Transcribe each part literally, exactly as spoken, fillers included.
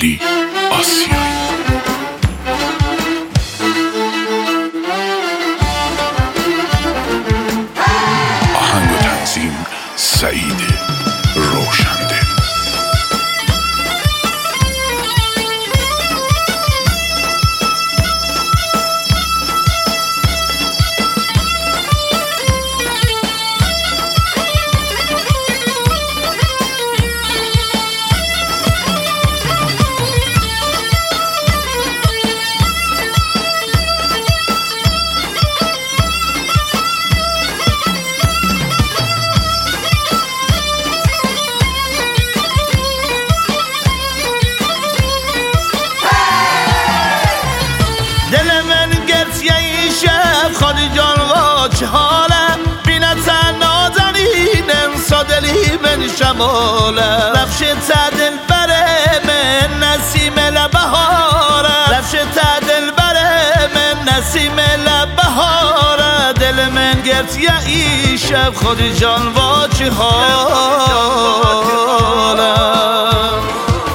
علی آسیایی. آهنگ و تنظیم سعید روشنده. دل من گرچه این شب خالی جان و چه حالم بینه تنها زنینم سادلی من شمالم رفشه تا دل بره من نسیم لبهارم رفشه تا دل بره من نسیم لبهارم دل من گرچه این شب خالی جان و چه حالم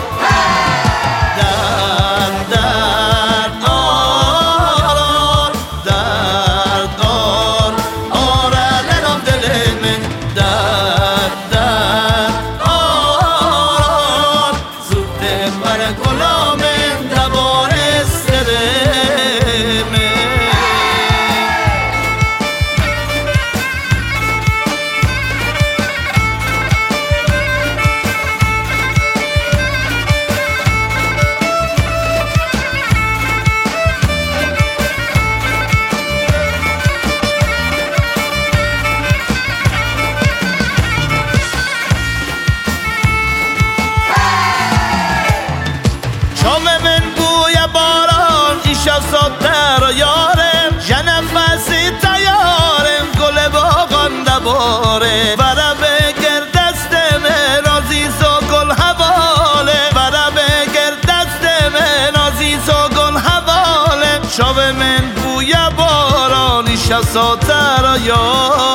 ساده رو یارم یه نفسی تیارم گل باغان دباره برا بگر دست من عزیز و گل حواله برا بگر دست من عزیز و گل حواله شب من بوی باران ساده رو یارم